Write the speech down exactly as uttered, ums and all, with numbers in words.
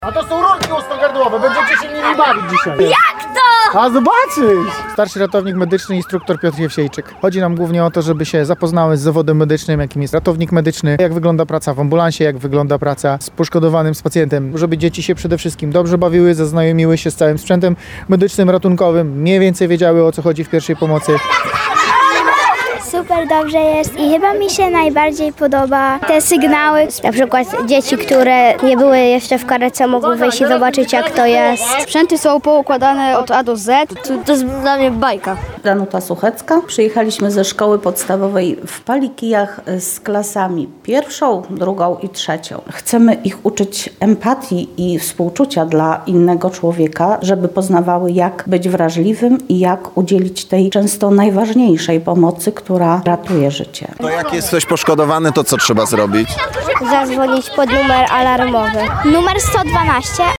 A to są rurki ustogardłowe, będziecie się nimi bawić dzisiaj. Jak to? A zobaczysz! Starszy ratownik medyczny, instruktor Piotr Jewsiejczyk. Chodzi nam głównie o to, żeby się zapoznały z zawodem medycznym, jakim jest ratownik medyczny, jak wygląda praca w ambulansie, jak wygląda praca z poszkodowanym, z pacjentem, żeby dzieci się przede wszystkim dobrze bawiły, zaznajomiły się z całym sprzętem medycznym, ratunkowym, mniej więcej wiedziały, o co chodzi w pierwszej pomocy. Super dobrze jest i chyba mi się najbardziej podoba te sygnały. Na przykład dzieci, które nie były jeszcze w karetce, mogły wejść i zobaczyć, jak to jest. Sprzęty są poukładane od A do Z. To, to jest dla mnie bajka. Danuta Suchecka. Przyjechaliśmy ze szkoły podstawowej w Palikijach z klasami pierwszą, drugą i trzecią. Chcemy ich uczyć empatii i współczucia dla innego człowieka, żeby poznawały, jak być wrażliwym i jak udzielić tej często najważniejszej pomocy, która ratuje życie. To jak jest ktoś poszkodowany, to co trzeba zrobić? Zadzwonić pod numer alarmowy. Numer sto dwanaście